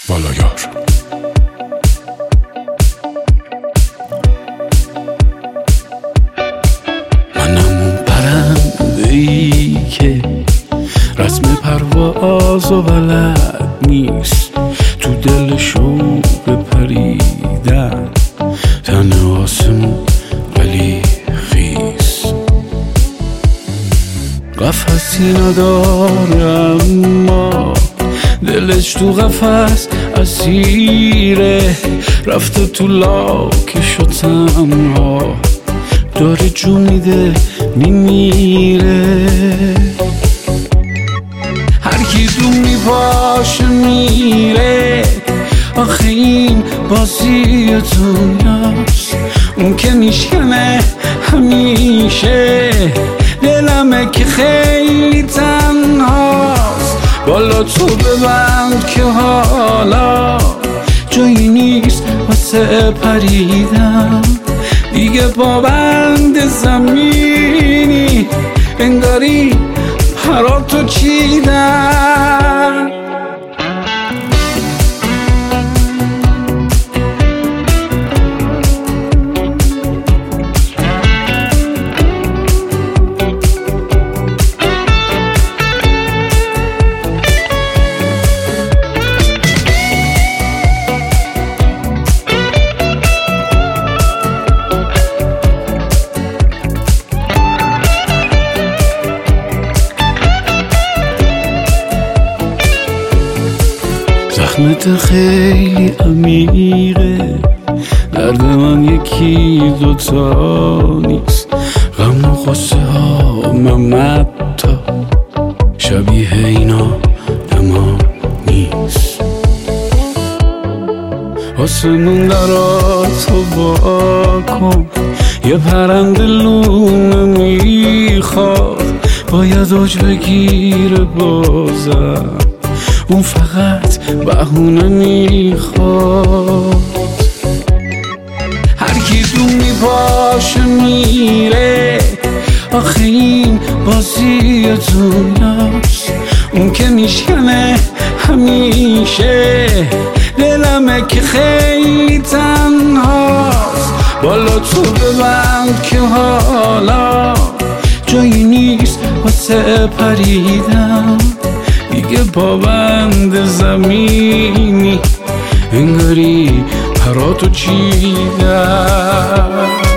بالایار. منم اون پرنده‌ای که رسم پرواز و بلد نیست، تو دل شوق پریدن تن آسمون ولی خیس. قفصی نداره اما دلش تو قفس اسیره، رفته تو لاکش و تنها داره جو میده میمیره. هر کی دون میپاشه میره، آخه این بازی دنیاست، اون که میشکنه همیشه دلمه که خیلی تنهاست. بالا تو ببند که حالا جایی نیست واسه پریدن، دیگه پابند زمینی انگاری پراتو چیدن. زخمت خیلی عمیقه، درد من یکی دوتا نیست، غم و غصه ها ممتا شبیه اینا دما نیست. آسمون دراتو با کن، یه پرنده لونه میخواد باید اوج بگیره بازم، اون فقط بهونه میخواد. هر کی دون میپاشه میره، آخه این بازی دنیاست، اون که میشکنه همیشه دلمه که خیلی تنهاست. بالا تو ببند که حالا جایی نیست واسه پریدن، دیگه پابند زمینی انگاری پراتو چیدن.